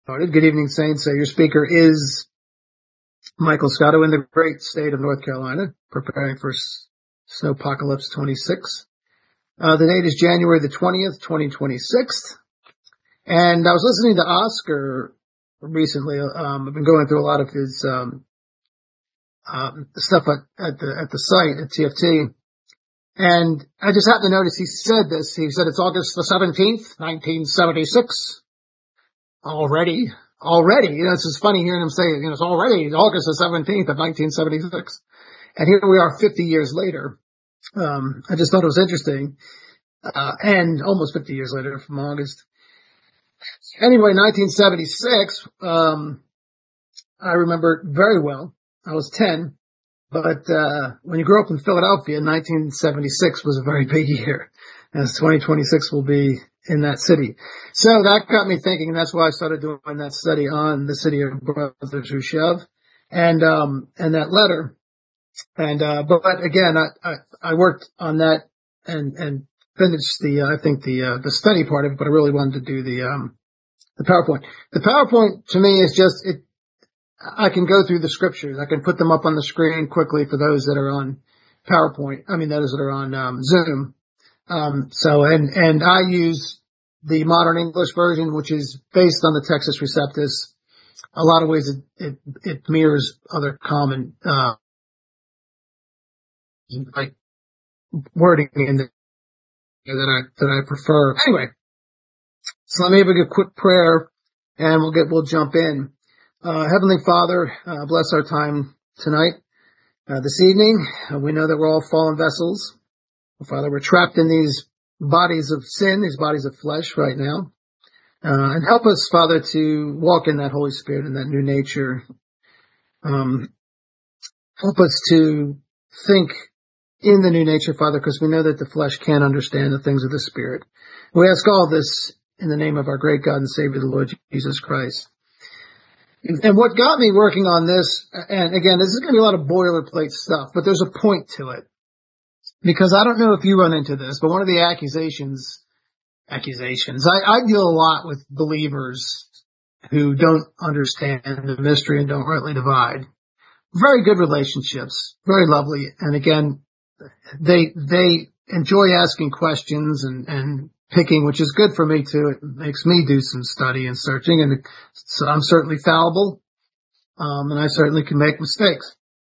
Good evening, Saints. Your speaker is Michael Scotto in the great state of North Carolina, preparing for Snowpocalypse 26. The date is January the 20th, 2026. And I was listening to Oscar recently. I've been going through a lot of his stuff at the site at TFT. And I just happened to notice he said this. He said it's August the 17th, 1976. Already. It's just funny hearing him say, it's already August the 17th of 1976. And here we are 50 years later. I just thought it was interesting. And almost 50 years later from August. Anyway, 1976, I remember very well. I was 10. But, when you grew up in Philadelphia, 1976 was a very big year, as 2026 will be in that city. So that got me thinking, and that's why I started doing that study on the city of Brothers Rushev and that letter. And, but again, I worked on that and finished the study part of it, but I really wanted to do the PowerPoint. The PowerPoint to me is just, I can go through the scriptures. I can put them up on the screen quickly for those that are on PowerPoint. Those that are on Zoom. And I use the modern English version, which is based on the Textus Receptus. A lot of ways it mirrors other common, like wording in the, that I prefer. Anyway, so let me have a quick prayer and we'll jump in. Heavenly Father, bless our time tonight, this evening. We know that we're all fallen vessels. Father, we're trapped in these bodies of sin, these bodies of flesh right now. And help us, Father, to walk in that Holy Spirit and that new nature. Help us to think in the new nature, Father, because we know that the flesh can't understand the things of the Spirit. We ask all this in the name of our great God and Savior, the Lord Jesus Christ. And what got me working on this, and again, this is going to be a lot of boilerplate stuff, but there's a point to it. Because I don't know if you run into this, but one of the accusations, I deal a lot with believers who don't understand the mystery and don't rightly divide. Very good relationships, very lovely. And again, they enjoy asking questions and picking, which is good for me too. It makes me do some study and searching, and so I'm certainly fallible, and I certainly can make mistakes.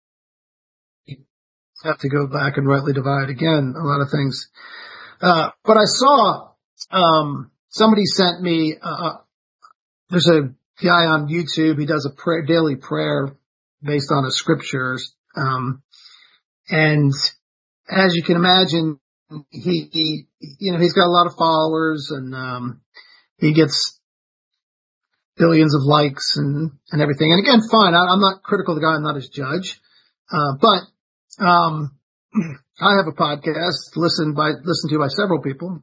Have to go back and rightly divide again a lot of things. But I saw somebody sent me. There's a guy on YouTube. He does a daily prayer based on a scriptures, and as you can imagine, he's got a lot of followers, and he gets billions of likes and everything. And again, fine. I'm not critical of the guy. I'm not his judge. But I have a podcast listened to by several people,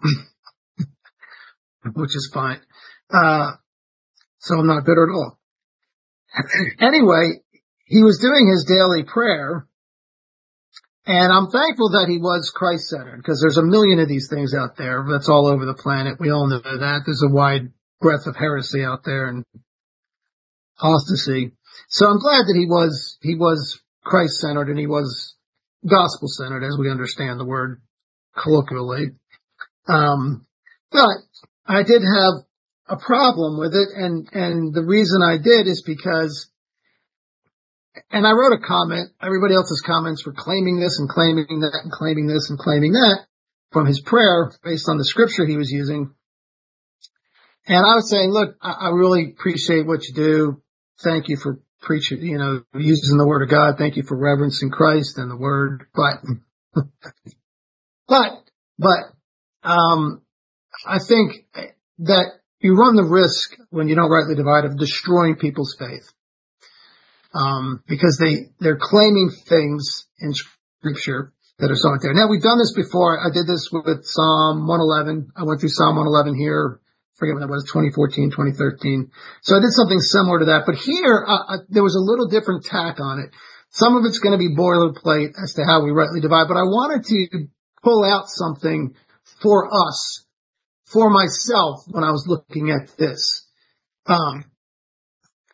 which is fine. So I'm not bitter at all. Anyway, he was doing his daily prayer, and I'm thankful that he was Christ-centered, because there's a million of these things out there. That's all over the planet. We all know that. There's a wide breadth of heresy out there and apostasy. So I'm glad that he was Christ-centered and he was gospel-centered, as we understand the word colloquially. But I did have a problem with it, and the reason I did is because, and I wrote a comment, everybody else's comments were claiming this and claiming that and claiming this and claiming that from his prayer based on the scripture he was using. And I was saying, look, I really appreciate what you do. Thank you for preaching, using the word of God. Thank you for reverencing Christ and the word. But I think that you run the risk when you don't rightly divide of destroying people's faith. Because they're claiming things in scripture that are not there. Now, we've done this before. I did this with Psalm 111. I went through Psalm 111 here. I forget when that was, 2014, 2013. So I did something similar to that. But here, there was a little different tack on it. Some of it's going to be boilerplate as to how we rightly divide, but I wanted to pull out something for us, for myself, when I was looking at this.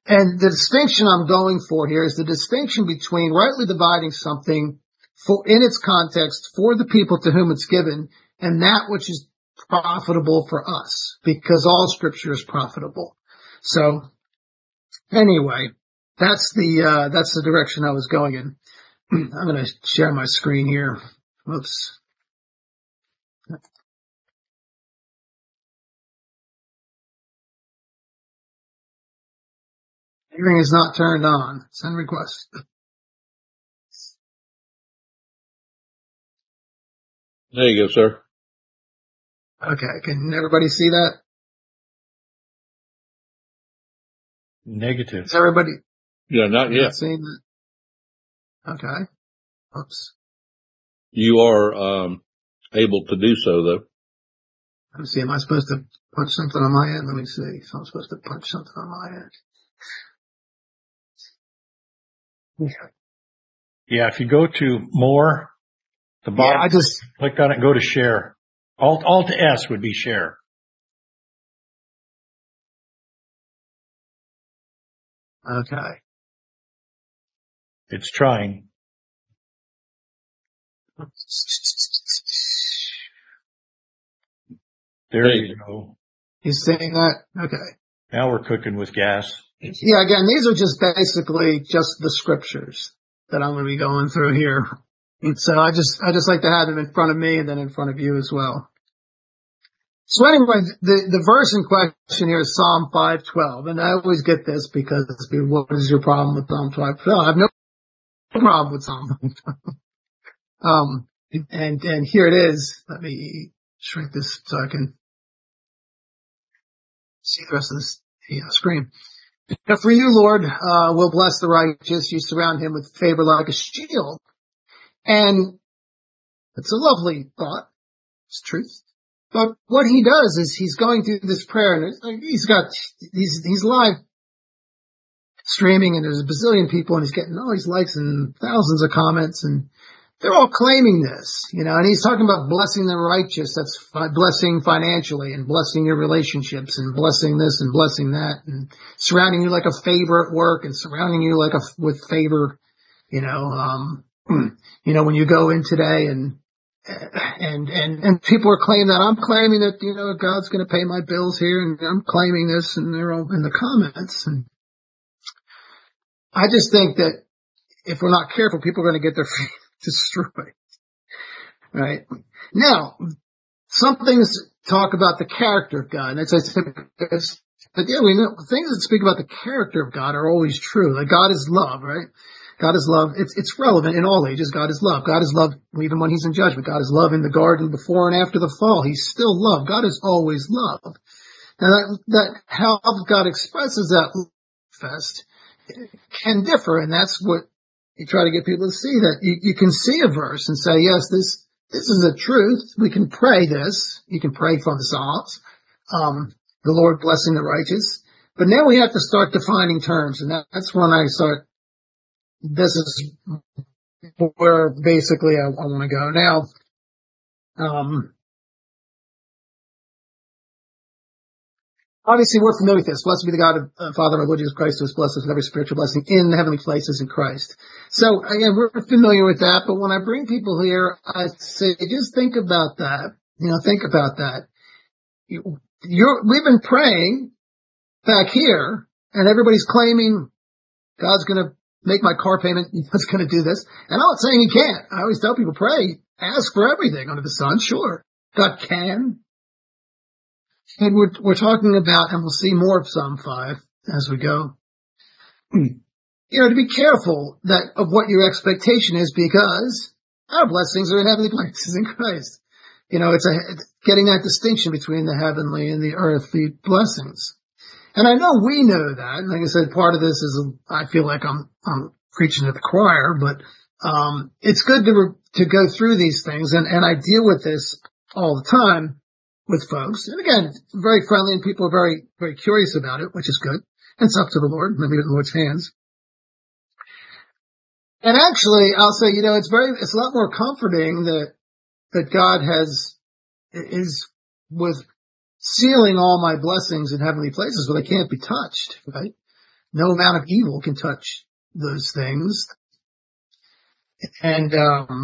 And the distinction I'm going for here is the distinction between rightly dividing something in its context for the people to whom it's given, and that which is profitable for us, because all scripture is profitable. So anyway, that's the direction I was going in. I'm going to share my screen here. Whoops. Hearing is not turned on. Send request. There you go, sir. Okay, can everybody see that? Negative. Is everybody? Yeah, not yet. Not seeing that? Okay. Oops. You are able to do so, though. Let me see. Am I supposed to punch something on my end? Let me see. So I'm supposed to punch something on my end. Okay. Yeah, if you go to more, the bottom, I just click on it and go to share. Alt S would be share. okay. It's trying. There you go. You seeing that? Okay. Now we're cooking with gas. Yeah, again, these are just basically just the scriptures that I'm going to be going through here. And so I just like to have them in front of me and then in front of you as well. So anyway, the verse in question here is Psalm 5:12, and I always get this because what is your problem with Psalm 5:12? I have no problem with Psalm 5:12. And here it is. Let me shrink this so I can see the rest of this screen. But for you, Lord, will bless the righteous. You surround him with favor like a shield. And it's a lovely thought. It's truth. But what he does is he's going through this prayer and he's live streaming and there's a bazillion people and he's getting all these likes and thousands of comments and they're all claiming this, and he's talking about blessing the righteous. That's blessing financially and blessing your relationships and blessing this and blessing that and surrounding you like a favor at work and surrounding you with favor, when you go in today and people are claiming that I'm claiming that, God's going to pay my bills here and I'm claiming this and they're all in the comments. And I just think that if we're not careful, people are going to get their faith destroyed. Right? Now, some things talk about the character of God. And as I said, but yeah, we know things that speak about the character of God are always true. Like God is love, right? God is love. It's relevant in all ages. God is love. God is love even when he's in judgment. God is love in the garden before and after the fall. He's still love. God is always love. Now that how God expresses that fest can differ, and that's what you try to get people to see, that you can see a verse and say, yes, this is the truth. We can pray this. You can pray from the Psalms, the Lord blessing the righteous. But now we have to start defining terms, and that's when I start. This is where basically I want to go now. Obviously, we're familiar with this. Blessed be the God of Father, our Lord Jesus Christ, who has blessed us with every spiritual blessing in the heavenly places in Christ. So, again, we're familiar with that, but when I bring people here, I say, just think about that. Think about that. We've been praying back here, and everybody's claiming God's going to make my car payment. God's going to do this. And I'm not saying he can't. I always tell people, pray, ask for everything under the sun. Sure, God can. And we're talking about, and we'll see more of Psalm 5 as we go. To be careful of what your expectation is, because our blessings are in heavenly places in Christ. It's getting that distinction between the heavenly and the earthly blessings. And I know we know that. And like I said, part of this is I feel like I'm preaching to the choir, but it's good to go through these things, and I deal with this all the time with folks. And again, it's very friendly and people are very, very curious about it, which is good. It's up to the Lord, maybe in the Lord's hands. And actually, I'll say, it's a lot more comforting that God is with sealing all my blessings in heavenly places where they can't be touched, right? No amount of evil can touch those things. And,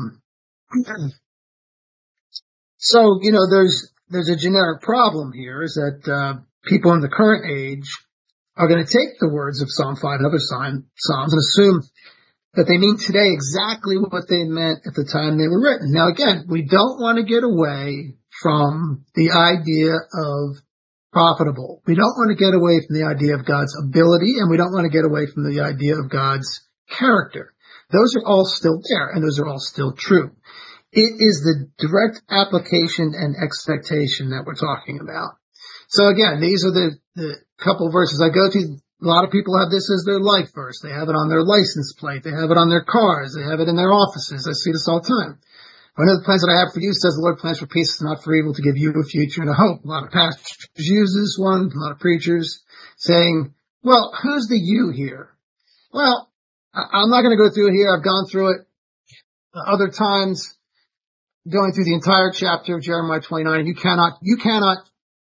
so, there's a generic problem here is that, people in the current age are going to take the words of Psalm 5 and other Psalms and assume that they mean today exactly what they meant at the time they were written. Now again, we don't want to get away from the idea of profitable. We don't want to get away from the idea of God's ability, and we don't want to get away from the idea of God's character. Those are all still there, and those are all still true. It is the direct application and expectation that we're talking about. So again, these are the couple verses I go to. A lot of people have this as their life verse. They have it on their license plate. They have it on their cars. They have it in their offices. I see this all the time. One of the plans that I have for you says the Lord plans for peace, not for evil, to give you a future and a hope. A lot of pastors use this one, a lot of preachers saying, well, who's the you here? Well, I'm not going to go through it here. I've gone through it other times, going through the entire chapter of Jeremiah 29, and you cannot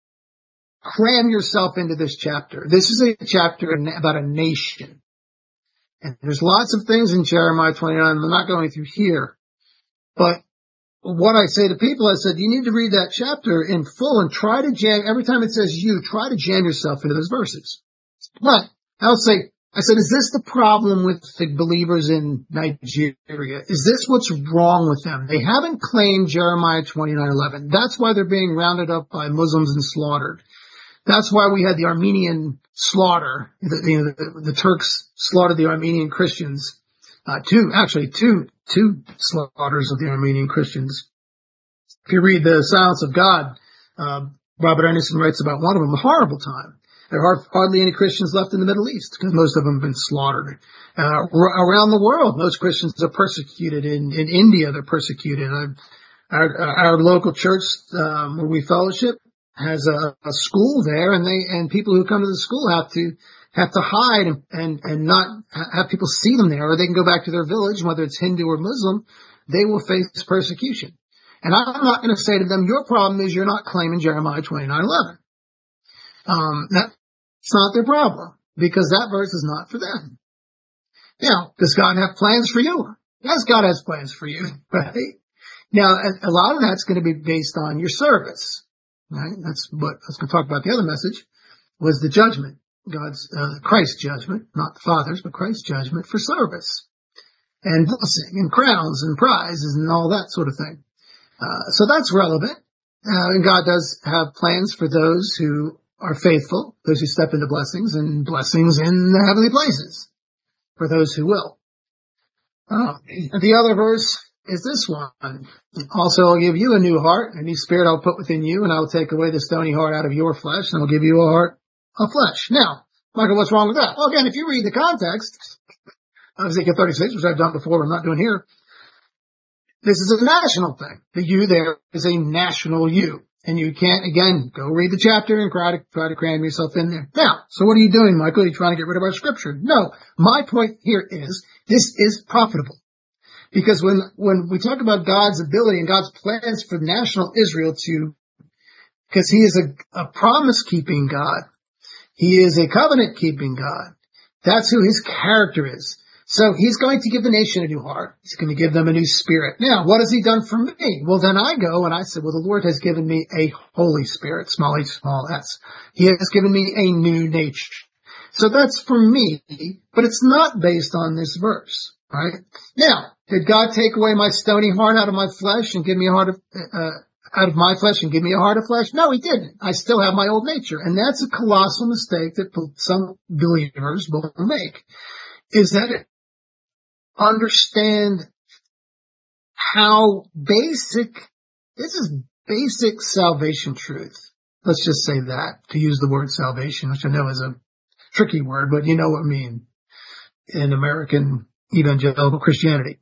cram yourself into this chapter. This is a chapter about a nation. And there's lots of things in Jeremiah 29 I'm not going through here. But what I say to people, I said, you need to read that chapter in full and try to jam, every time it says you, try to jam yourself into those verses. But I said, is this the problem with the believers in Nigeria? Is this what's wrong with them? They haven't claimed Jeremiah 29:11. That's why they're being rounded up by Muslims and slaughtered. That's why we had the Armenian slaughter. The Turks slaughtered the Armenian Christians. Two slaughters of the Armenian Christians. If you read The Silence of God, Robert Anderson writes about one of them, a horrible time. There are hardly any Christians left in the Middle East because most of them have been slaughtered. Around the world, most Christians are persecuted. In India, they're persecuted. Our local church, where we fellowship, has a school there, and people who come to the school have to hide and not have people see them there, or they can go back to their village, whether it's Hindu or Muslim, they will face persecution. And I'm not going to say to them, your problem is you're not claiming Jeremiah 29:11. That's not their problem, because that verse is not for them. Now, does God have plans for you? Yes, God has plans for you, right? Now, a lot of that's going to be based on your service. Right? That's what I was going to talk about. The other message was the judgment, Christ's judgment, not the Father's, but Christ's judgment for service and blessing and crowns and prizes and all that sort of thing. So that's relevant. And God does have plans for those who are faithful, those who step into blessings and blessings in the heavenly places for those who will. And the other verse is this one. Also, I'll give you a new heart, a new spirit I'll put within you, and I will take away the stony heart out of your flesh, and I'll give you a heart of flesh. Now, Michael, what's wrong with that? Well, again, if you read the context of Ezekiel 36, which I've done before, but I'm not doing here, this is a national thing. The you there is a national you. And you can't, again, go read the chapter and try to cram yourself in there. Now, so what are you doing, Michael? Are you trying to get rid of our scripture? No. My point here is, this is profitable. Because when we talk about God's ability and God's plans for national Israel because he is a promise-keeping God. He is a covenant-keeping God. That's who his character is. So he's going to give the nation a new heart. He's going to give them a new spirit. Now, what has he done for me? Well, then I go and I said, well, the Lord has given me a Holy Spirit, small h, small s. He has given me a new nature. So that's for me, but it's not based on this verse, right? Now, did God take away my stony heart out of my flesh and give me a heart of, out of my flesh and give me a heart of flesh? No, he didn't. I still have my old nature. And that's a colossal mistake that some believers will make, is that understand how this is basic salvation truth. Let's just say that, to use the word salvation, which I know is a tricky word, but you know what I mean in American evangelical Christianity.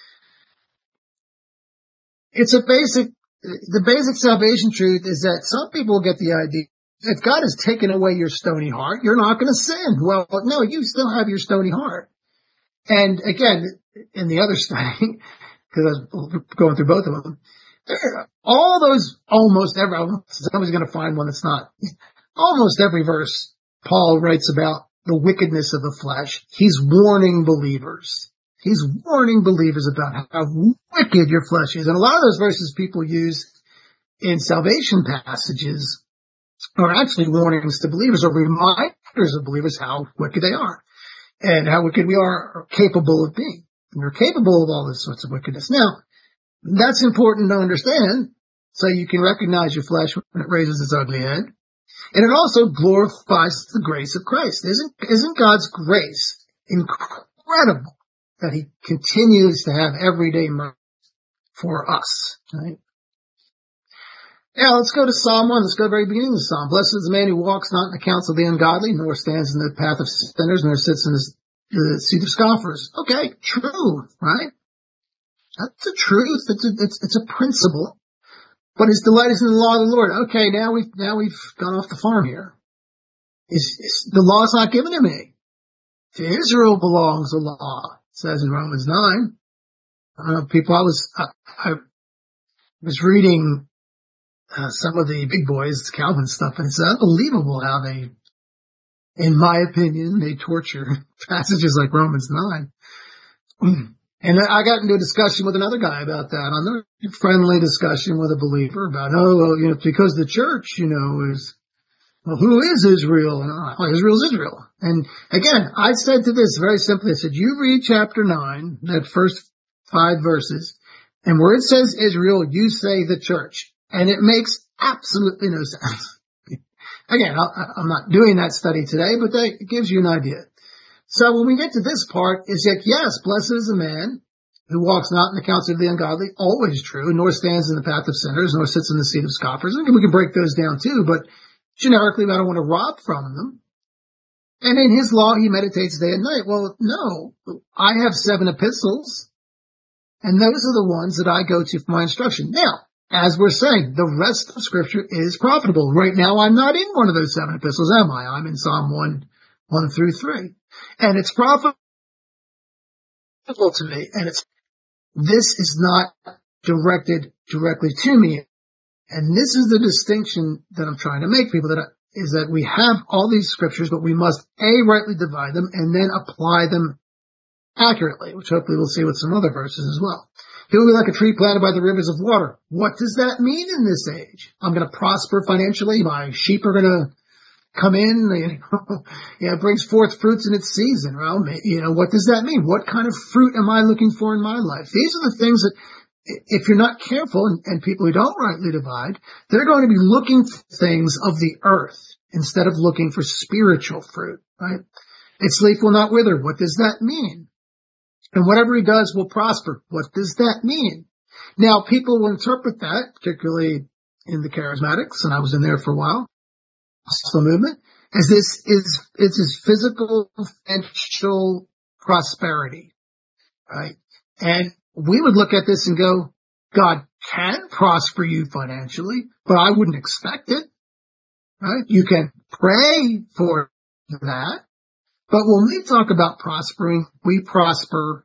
The basic salvation truth is that some people get the idea, if God has taken away your stony heart, you're not going to sin. Well, no, you still have your stony heart. And again, in the other study, because I was going through both of them, almost every, somebody's going to find one that's not, almost every verse Paul writes about the wickedness of the flesh. He's warning believers. He's warning believers about how wicked your flesh is. And a lot of those verses people use in salvation passages are actually warnings to believers or reminders of believers how wicked they are and how wicked we are capable of being. And we're capable of all this sorts of wickedness. Now, that's important to understand so you can recognize your flesh when it raises its ugly head. And it also glorifies the grace of Christ. Isn't God's grace incredible that he continues to have everyday mercy for us, right? Now let's go to Psalm 1. Let's go to the very beginning of the Psalm. Blessed is the man who walks not in the counsel of the ungodly, nor stands in the path of sinners, nor sits in the seat of scoffers. Okay, true, right? That's the truth. It's a principle. But his delight is in the law of the Lord. Okay, now we've gone off the farm here. The law's not given to me. To Israel belongs the law, it says in Romans 9. I was reading some of the big boys, Calvin stuff, and it's unbelievable how they, in my opinion, they torture passages like Romans 9. And I got into a discussion with another guy about that, another friendly discussion with a believer about, because the church, is, well, who is Israel? And Israel's Israel. And again, I said to this very simply, I said, you read chapter 9, that first 5 verses, and where it says Israel, you say the church. And it makes absolutely no sense. Again, I'm not doing that study today, but it gives you an idea. So when we get to this part, it's like, yes, blessed is the man who walks not in the counsel of the ungodly, always true, nor stands in the path of sinners, nor sits in the seat of scoffers. And we can break those down too, but generically, I don't want to rob from them. And in his law, he meditates day and night. Well, no, I have 7 epistles, and those are the ones that I go to for my instruction. Now, as we're saying, the rest of Scripture is profitable. Right now, I'm not in one of those 7 epistles, am I? I'm in Psalm 1 through 3. And it's profitable to me, and this is not directed directly to me. And this is the distinction that I'm trying to make people, is that we have all these scriptures, but we must rightly divide them and then apply them accurately, which hopefully we'll see with some other verses as well. He will be like a tree planted by the rivers of water. What does that mean in this age? I'm going to prosper financially. My sheep are going to come in. It brings forth fruits in its season. Well, what does that mean? What kind of fruit am I looking for in my life? These are the things that, if you're not careful, and people who don't rightly divide, they're going to be looking for things of the earth instead of looking for spiritual fruit, right? Its leaf will not wither. What does that mean? And whatever he does will prosper. What does that mean? Now, people will interpret that, particularly in the charismatics, and I was in there for a while, the movement, as this is physical, financial prosperity, right? And we would look at this and go, God can prosper you financially, but I wouldn't expect it, right? You can pray for that. But when we talk about prospering, we prosper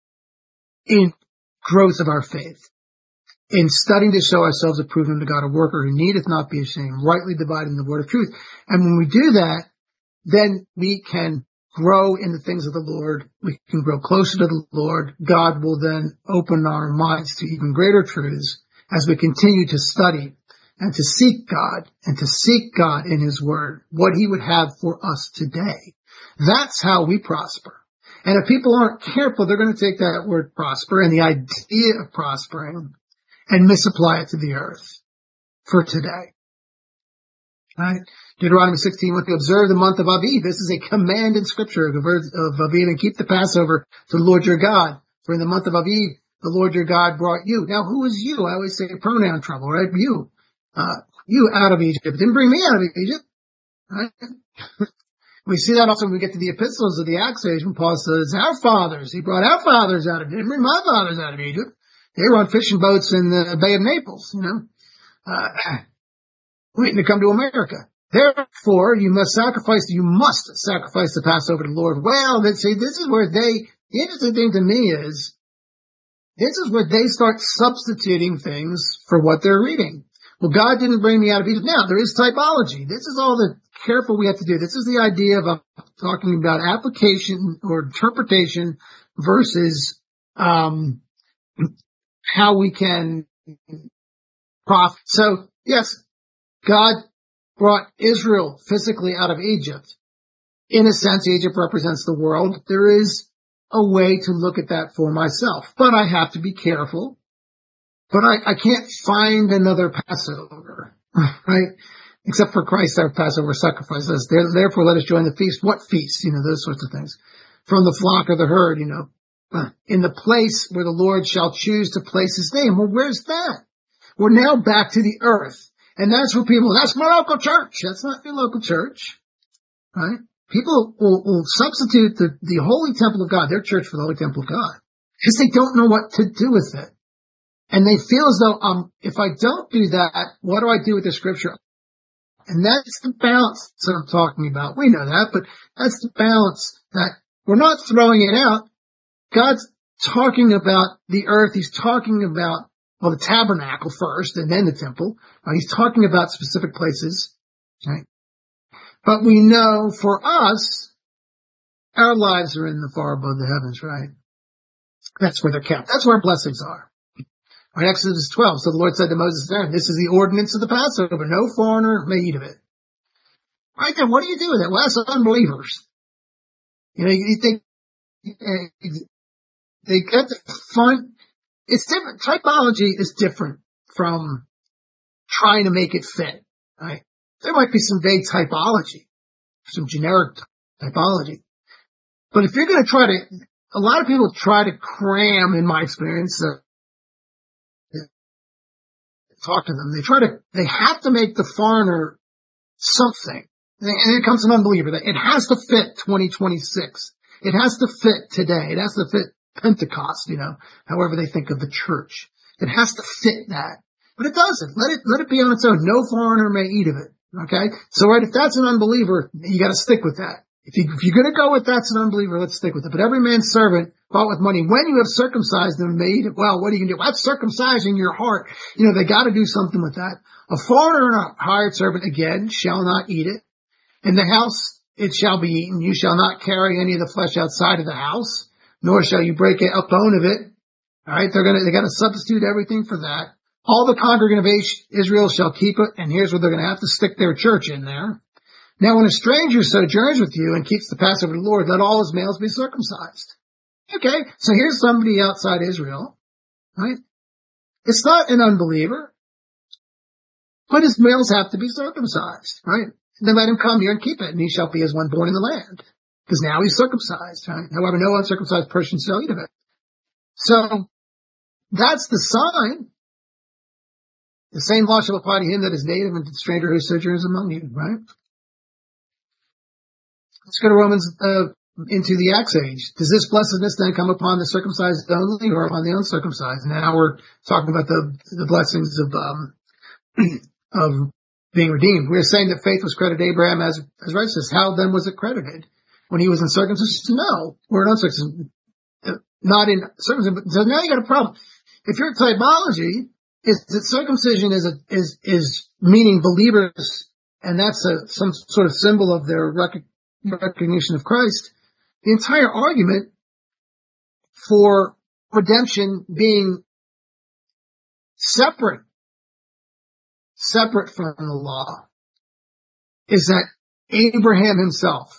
in growth of our faith, in studying to show ourselves approved unto God, a worker who needeth not be ashamed, rightly dividing the word of truth. And when we do that, then we can grow in the things of the Lord. We can grow closer to the Lord. God will then open our minds to even greater truths as we continue to study and to seek God in his word, what he would have for us today. That's how we prosper. And if people aren't careful, they're going to take that word prosper and the idea of prospering and misapply it to the earth for today. Right? Deuteronomy 16, to observe the month of Aviv. This is a command in Scripture of Aviv, and keep the Passover to the Lord your God. For in the month of Aviv, the Lord your God brought you. Now, who is you? I always say pronoun trouble, right? You out of Egypt. Didn't bring me out of Egypt. Right? We see that also when we get to the epistles of the Acts age, when Paul says, our fathers, he brought our fathers out of Egypt. Didn't bring my fathers out of Egypt. They were on fishing boats in the Bay of Naples, waiting to come to America. Therefore, you must sacrifice the Passover to the Lord. Well, this is where the interesting thing to me is, this is where they start substituting things for what they're reading. Well, God didn't bring me out of Egypt. Now, there is typology. This is all the careful we have to do. This is the idea of talking about application or interpretation versus how we can profit. So, yes, God brought Israel physically out of Egypt. In a sense, Egypt represents the world. There is a way to look at that for myself, but I have to be careful. But I can't find another Passover, right? Except for Christ, our Passover sacrifice. Therefore, let us join the feast. What feast? Those sorts of things. From the flock or the herd, in the place where the Lord shall choose to place his name. Well, where's that? We're now back to the earth. And that's where that's my local church. That's not your local church, right? People will substitute the holy temple of God, their church, for the holy temple of God, because they don't know what to do with it. And they feel as though, if I don't do that, what do I do with the scripture? And that's the balance that I'm talking about. We know that, but that's the balance that we're not throwing it out. God's talking about the earth. He's talking about, the tabernacle first and then the temple. He's talking about specific places, right? But we know for us, our lives are in the far above the heavens, right? That's where they're kept. That's where our blessings are. Right, Exodus 12. So the Lord said to Moses, this is the ordinance of the Passover. No foreigner may eat of it. Right then, what do you do with it? Well, that's unbelievers. You think they get the fun. It's different. Typology is different from trying to make it fit, right? There might be some vague typology, some generic typology. But if you're going to a lot of people try to cram, in my experience, talk to them. They have to make the foreigner something. And it comes an unbeliever. It has to fit 2026. It has to fit today. It has to fit Pentecost, however they think of the church. It has to fit that. But it doesn't. Let it be on its own. No foreigner may eat of it. Okay? So, right, if that's an unbeliever, you gotta stick with that. If you're gonna go with that's an unbeliever, let's stick with it. But every man's servant bought with money, when you have circumcised them, may eat it. Well, what are you gonna do? Well, that's circumcising your heart. They gotta do something with that. A foreigner and a hired servant, again, shall not eat it. In the house it shall be eaten. You shall not carry any of the flesh outside of the house, nor shall you break a bone of it. All right, they gotta substitute everything for that. All the congregant of Israel shall keep it, and here's where they're gonna have to stick their church in there. Now, when a stranger sojourns with you and keeps the Passover of the Lord, let all his males be circumcised. Okay, so here's somebody outside Israel, right? It's not an unbeliever, but his males have to be circumcised, right? Then let him come here and keep it, and he shall be as one born in the land. Because now he's circumcised, right? However, no uncircumcised person shall eat of it. So, that's the sign. The same law shall apply to him that is native and to the stranger who sojourns among you, right? Let's go to Romans, into the Acts age. Does this blessedness then come upon the circumcised only or upon the uncircumcised? Now we're talking about the blessings of being redeemed. We're saying that faith was credited to Abraham as righteousness. How then was it credited? When he was in circumcision? No. We're in uncircumcision. Not in circumcision. So now you got a problem. If your typology is that circumcision is meaning believers, and that's some sort of symbol of their recognition of Christ, the entire argument for redemption being separate from the law is that Abraham himself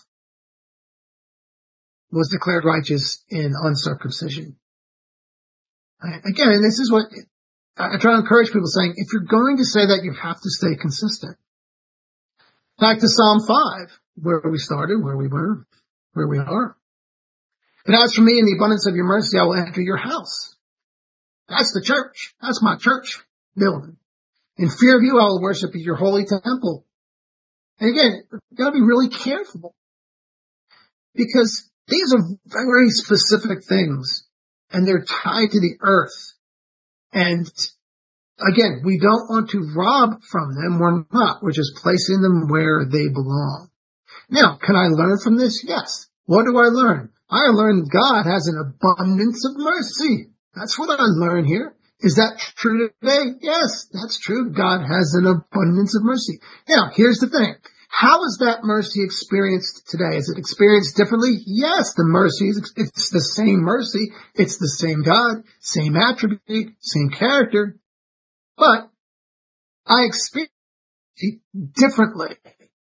was declared righteous in uncircumcision. Again, and this is what I try to encourage people, saying, if you're going to say that, you have to stay consistent. Back to Psalm 5, where we started, where we were, where we are. But as for me, in the abundance of your mercy, I will enter your house. That's the church. That's my church building. In fear of you, I will worship at your holy temple. And again, you've got to be really careful, because these are very specific things, and they're tied to the earth. And again, we don't want to rob from them. We're not. We're just placing them where they belong. Now, can I learn from this? Yes. What do I learn? I learn God has an abundance of mercy. That's what I learn here. Is that true today? Yes, that's true. God has an abundance of mercy. Now, here's the thing. How is that mercy experienced today? Is it experienced differently? Yes, the mercy it's the same mercy. It's the same God, same attribute, same character. But I experience it differently.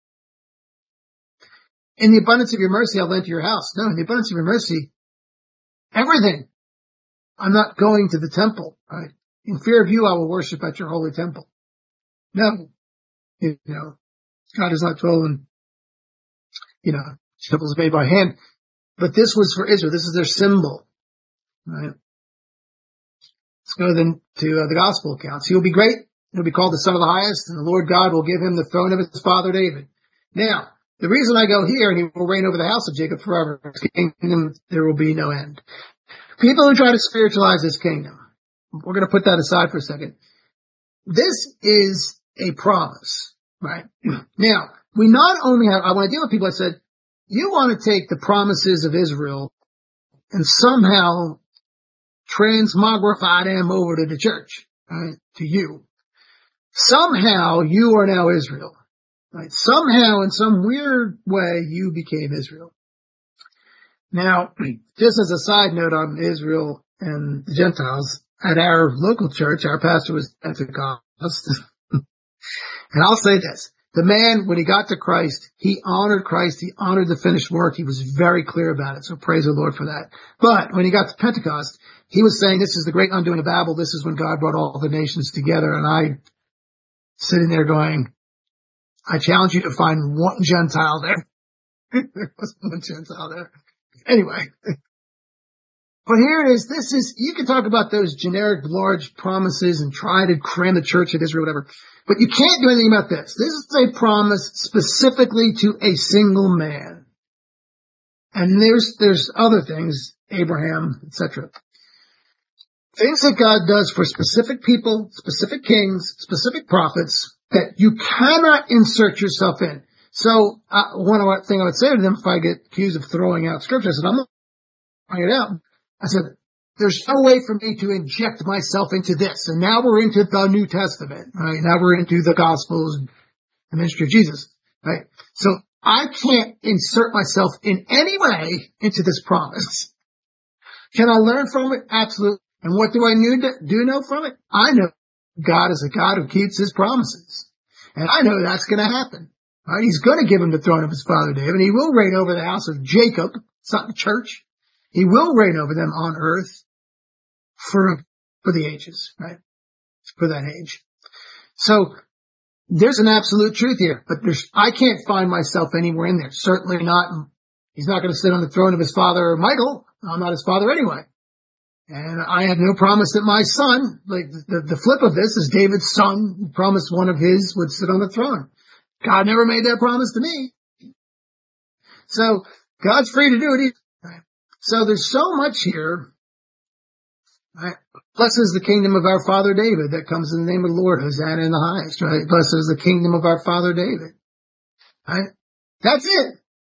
In the abundance of your mercy, I'll enter your house. No, in the abundance of your mercy, everything. I'm not going to the temple. Right? In fear of you, I will worship at your holy temple. No, God is not dwelling, temples made by hand. But this was for Israel. This is their symbol. Right? Let's go then to the gospel accounts. He will be great. He'll be called the Son of the Highest, and the Lord God will give him the throne of his father David. Now, the reason I go here, and he will reign over the house of Jacob forever. His kingdom, there will be no end. People who try to spiritualize his kingdom, we're going to put that aside for a second. This is a promise, right? Now, we not only have, I want to deal with people that said, you want to take the promises of Israel and somehow transmogrify them over to the church, right? To you. Somehow you are now Israel, right? Somehow in some weird way you became Israel. Now, just as a side note on Israel and the Gentiles, at our local church, our pastor was Pentecost. And I'll say this. The man, when he got to Christ, he honored Christ. He honored the finished work. He was very clear about it. So praise the Lord for that. But when he got to Pentecost, he was saying, this is the great undoing of Babel. This is when God brought all the nations together. And I sitting there going, I challenge you to find one Gentile there. There wasn't one Gentile there. Anyway. But here it is. You can talk about those generic large promises and try to cram the church at Israel, whatever. But you can't do anything about this. This is a promise specifically to a single man. And there's other things, Abraham, etc. Things that God does for specific people, specific kings, specific prophets that you cannot insert yourself in. So, one thing I would say to them if I get accused of throwing out scripture, I said, I'm not throwing it out. I said, there's no way for me to inject myself into this. And now we're into the New Testament, right? Now we're into the Gospels and the ministry of Jesus, right? So I can't insert myself in any way into this promise. Can I learn from it? Absolutely. And what do I know from it? I know God is a God who keeps his promises. And I know that's going to happen. Right? He's going to give him the throne of his father David. And he will reign over the house of Jacob. It's not the church. He will reign over them on earth for the ages, right? For that age. So there's an absolute truth here, but I can't find myself anywhere in there. Certainly not. He's not going to sit on the throne of his father Michael. I'm not his father anyway. And I have no promise that my son, like the flip of this is David's son promised one of his would sit on the throne. God never made that promise to me. So God's free to do it. Right? So there's so much here. Right? Blessed is the kingdom of our father David that comes in the name of the Lord, Hosanna in the highest, right? Blessed is the kingdom of our father David. Right? That's it.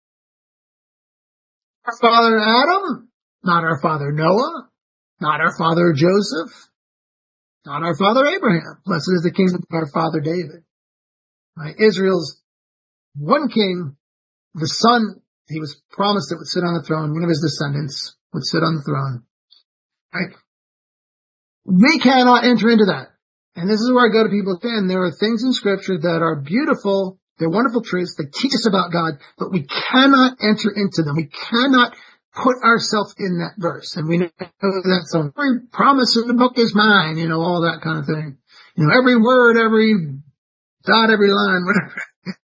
Our father Adam, not our father Noah, not our father Joseph, not our father Abraham. Blessed is the kingdom of our father David. Right? Israel's one king, the son, he was promised that would sit on the throne. One of his descendants would sit on the throne. Right? We cannot enter into that. And this is where I go to people again. There are things in scripture that are beautiful. They're wonderful truths. They teach us about God, but we cannot enter into them. We cannot put ourselves in that verse. And we know that so every promise in the book is mine, all that kind of thing. Every word, every dot, every line, whatever.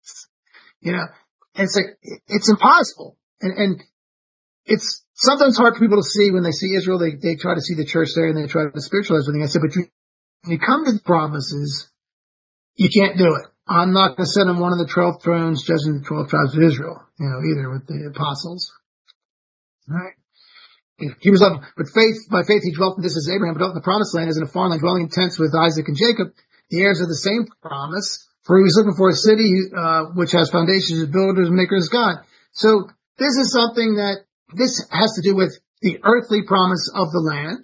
It's like, it's impossible. And it's sometimes hard for people to see when they see Israel. They try to see the church there and they try to spiritualize everything. I said, but when you come to the promises, you can't do it. I'm not going to sit on one of the 12 thrones judging the 12 tribes of Israel, either with the apostles. All right. He was up with faith. By faith, he dwelt, this is Abraham, dwelt in the promised land as in a foreign land, dwelling in tents with Isaac and Jacob, the heirs of the same promise. For he was looking for a city, which has foundations, builders, makers, God. So this is something this has to do with the earthly promise of the land,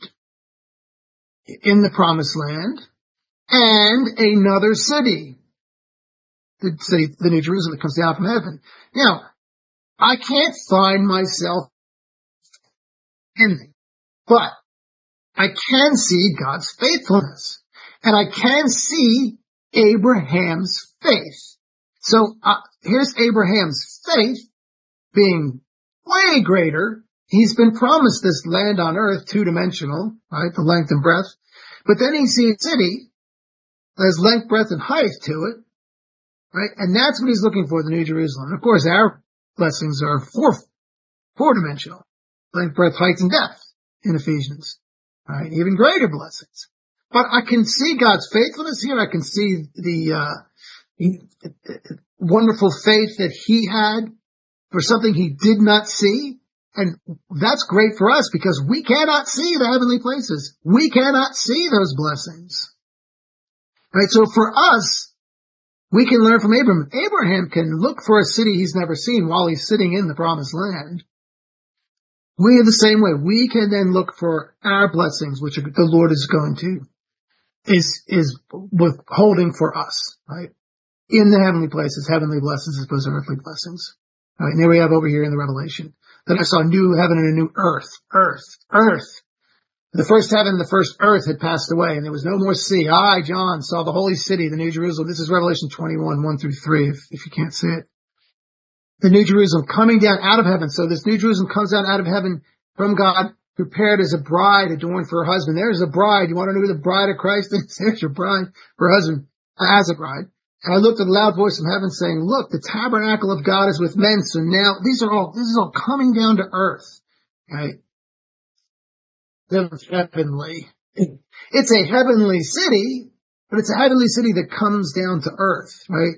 in the promised land, and another city the city, the New Jerusalem that comes down from heaven. Now, I can't find myself in it, but I can see God's faithfulness, and I can see Abraham's faith. So here's Abraham's faith being way greater. He's been promised this land on earth, two-dimensional, right, the length and breadth. But then he sees a city that has length, breadth, and height to it, right? And that's what he's looking for, the New Jerusalem. And of course, our blessings are four-dimensional, length, breadth, height, and depth in Ephesians, right? Even greater blessings. But I can see God's faithfulness here. I can see the wonderful faith that he had for something he did not see. And that's great for us because we cannot see the heavenly places. We cannot see those blessings. Right? So for us, we can learn from Abraham. Abraham can look for a city he's never seen while he's sitting in the promised land. We are the same way. We can then look for our blessings, which the Lord is going to, is withholding for us, right? In the heavenly places, heavenly blessings as opposed to earthly blessings. All right, and there we have over here in the Revelation. Then I saw a new heaven and a new earth. The first heaven, the first earth had passed away, and there was no more sea. I, John, saw the holy city, the New Jerusalem. This is Revelation 21, 1 through 3, if you can't see it. The New Jerusalem coming down out of heaven. So this New Jerusalem comes down out of heaven from God, prepared as a bride adorned for her husband. There's a bride. You want to know who the bride of Christ is? There's your bride, her husband, as a bride. And I looked at a loud voice from heaven saying, look, the tabernacle of God is with men. So now this is all coming down to earth, right? Heavenly. It's a heavenly city, but it's a heavenly city that comes down to earth, right?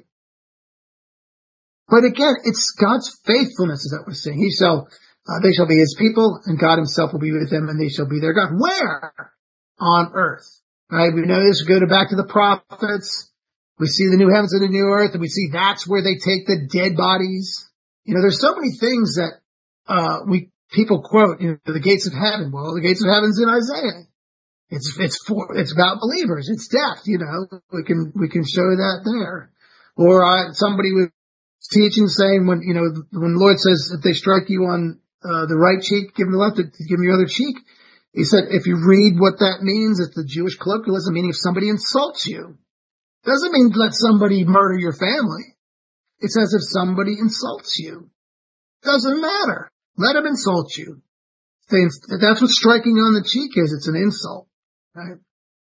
But again, it's God's faithfulness is that we're seeing. They shall be his people, and God himself will be with them, and they shall be their God. Where? On earth, right? We know this. We go back to the prophets. We see the new heavens and the new earth, and we see that's where they take the dead bodies. You know, there's so many things that people quote. You know, the gates of heaven. Well, the gates of heaven's in Isaiah. It's about believers. It's death. You know, we can show that there. Or somebody was teaching saying when the Lord says if they strike you on the right cheek, give them the left, give them your other cheek. He said if you read what that means, it's the Jewish colloquialism, meaning if somebody insults you. Doesn't mean let somebody murder your family. It says if somebody insults you. Doesn't matter. Let them insult you. That's what striking on the cheek is. It's an insult. Right?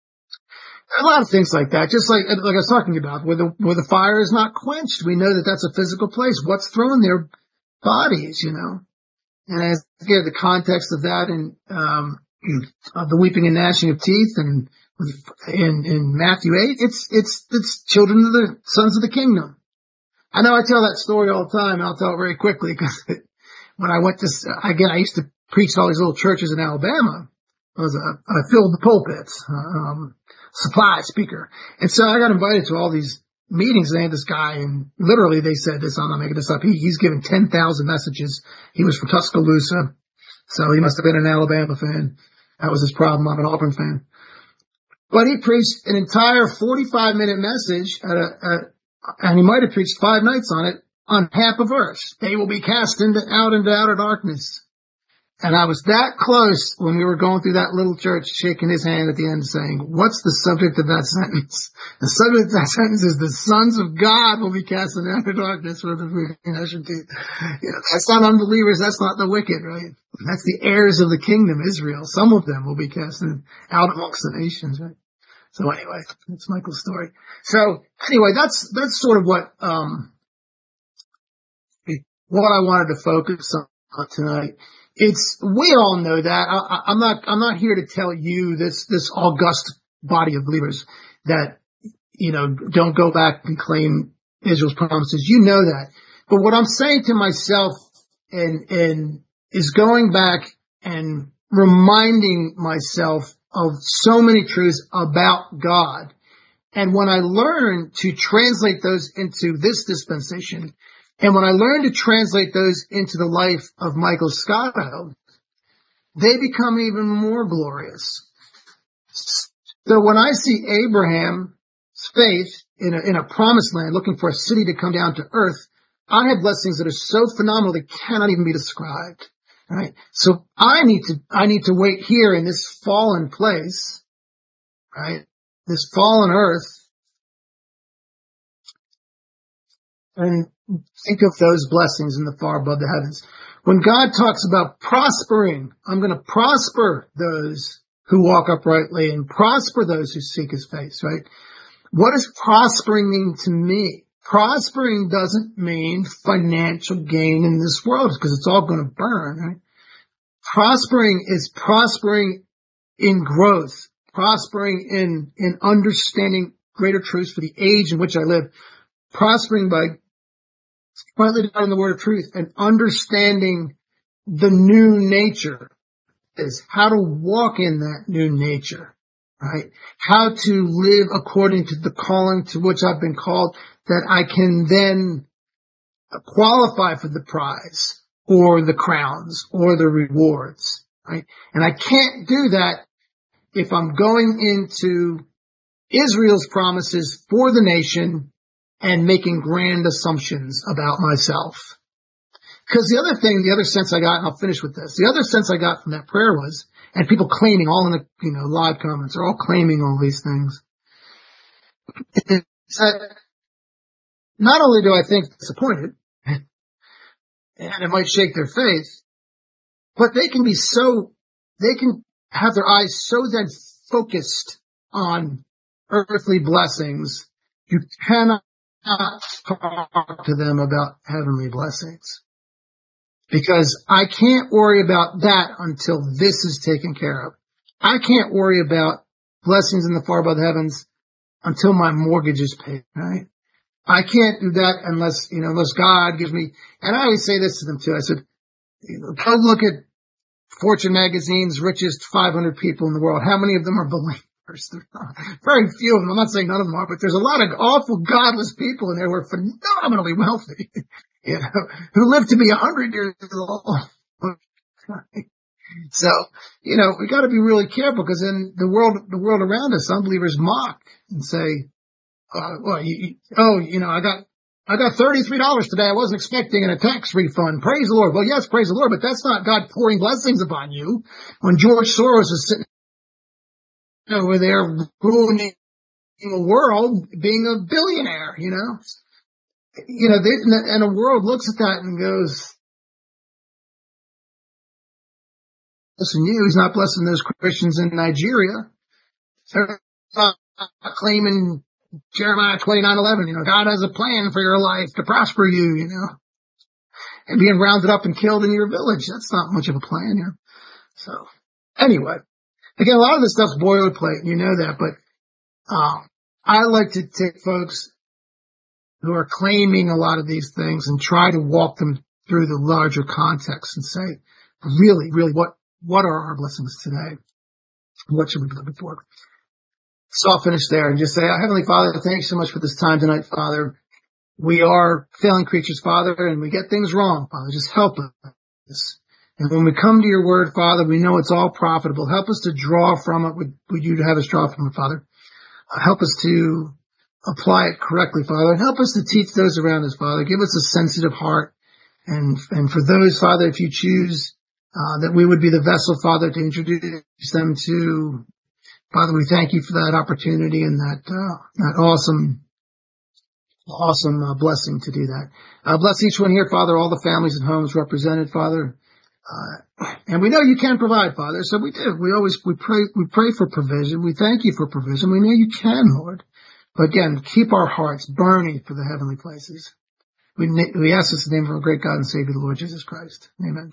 A lot of things like that. Just like I was talking about, where the fire is not quenched. We know that that's a physical place. What's thrown there? Bodies, you know. And I get the context of that in of the weeping and gnashing of teeth and in Matthew 8, it's children of the sons of the kingdom. I know I tell that story all the time. I'll tell it very quickly because when I went to, I used to preach to all these little churches in Alabama. I filled the pulpits, supply speaker. And so I got invited to all these meetings and they had this guy and literally they said this, I'm not making this up. He's given 10,000 messages. He was from Tuscaloosa. So he must have been an Alabama fan. That was his problem. I'm an Auburn fan. But he preached an entire 45-minute message and he might have preached 5 nights on it, on half a verse. They will be cast out into outer darkness. And I was that close when we were going through that little church, shaking his hand at the end saying, what's the subject of that sentence? The subject of that sentence is the sons of God will be cast into outer darkness with the gnashing teeth. That's not unbelievers. That's not the wicked, right? That's the heirs of the kingdom, Israel. Some of them will be cast out amongst the nations, right? So anyway, that's Michael's story. So anyway, that's sort of what I wanted to focus on tonight. We all know that. I'm not here to tell you this august body of believers that, don't go back and claim Israel's promises. You know that. But what I'm saying to myself and is going back and reminding myself of so many truths about God. And when I learn to translate those into this dispensation, and when I learn to translate those into the life of Michael Scotto, they become even more glorious. So when I see Abraham faith in a promised land, looking for a city to come down to earth, I have blessings that are so phenomenal they cannot even be described. Right? So I need to wait here in this fallen place, right? This fallen earth, and think of those blessings in the far above the heavens. When God talks about prospering, I'm going to prosper those who walk uprightly and prosper those who seek his face, right? What does prospering mean to me? Prospering doesn't mean financial gain in this world because it's all going to burn, right? Prospering is prospering in growth, prospering in understanding greater truths for the age in which I live, prospering by rightly dividing the word of truth and understanding the new nature is how to walk in that new nature, right? How to live according to the calling to which I've been called, that I can then qualify for the prize or the crowns or the rewards, right? And I can't do that if I'm going into Israel's promises for the nation and making grand assumptions about myself. Because the other sense I got, and I'll finish with this, the other sense I got from that prayer was, and people claiming, all in the, live comments are all claiming all these things, is that not only do I think disappointed, and it might shake their faith, but they can have their eyes so then focused on earthly blessings, you cannot talk to them about heavenly blessings. Because I can't worry about that until this is taken care of. I can't worry about blessings in the far above the heavens until my mortgage is paid, right? I can't do that unless God gives me, and I always say this to them too. I said, go look at Fortune magazine's richest 500 people in the world. How many of them are believers? Very few of them. I'm not saying none of them are, but there's a lot of awful godless people in there who are phenomenally wealthy, who live to be 100 years old. So, we got to be really careful, because in the world around us, unbelievers mock and say, I got $33 today. I wasn't expecting a tax refund. Praise the Lord. Well, yes, praise the Lord, but that's not God pouring blessings upon you. When George Soros is sitting over there ruining the world, being a billionaire, and the world looks at that and goes, listen, he's not blessing those Christians in Nigeria. They're not claiming Jeremiah 29:11, God has a plan for your life to prosper you, and being rounded up and killed in your village. That's not much of a plan here. So anyway, again, a lot of this stuff's boilerplate, and that, but, I like to take folks who are claiming a lot of these things and try to walk them through the larger context and say, really, really, what are our blessings today? What should we be looking for? So I'll finish there and just say, Heavenly Father, thank you so much for this time tonight, Father. We are failing creatures, Father, and we get things wrong, Father. Just help us. And when we come to your word, Father, we know it's all profitable. Help us to draw from it. Would you have us draw from it, Father? Help us to apply it correctly, Father, and help us to teach those around us, Father. Give us a sensitive heart. And for those, Father, if you choose, that we would be the vessel, Father, to introduce them to, Father, we thank you for that opportunity and that awesome blessing to do that. Bless each one here, Father, all the families and homes represented, Father. And we know you can provide, Father, so we do. We pray for provision. We thank you for provision. We know you can, Lord. But again, keep our hearts burning for the heavenly places. We ask this in the name of our great God and Savior, the Lord Jesus Christ. Amen.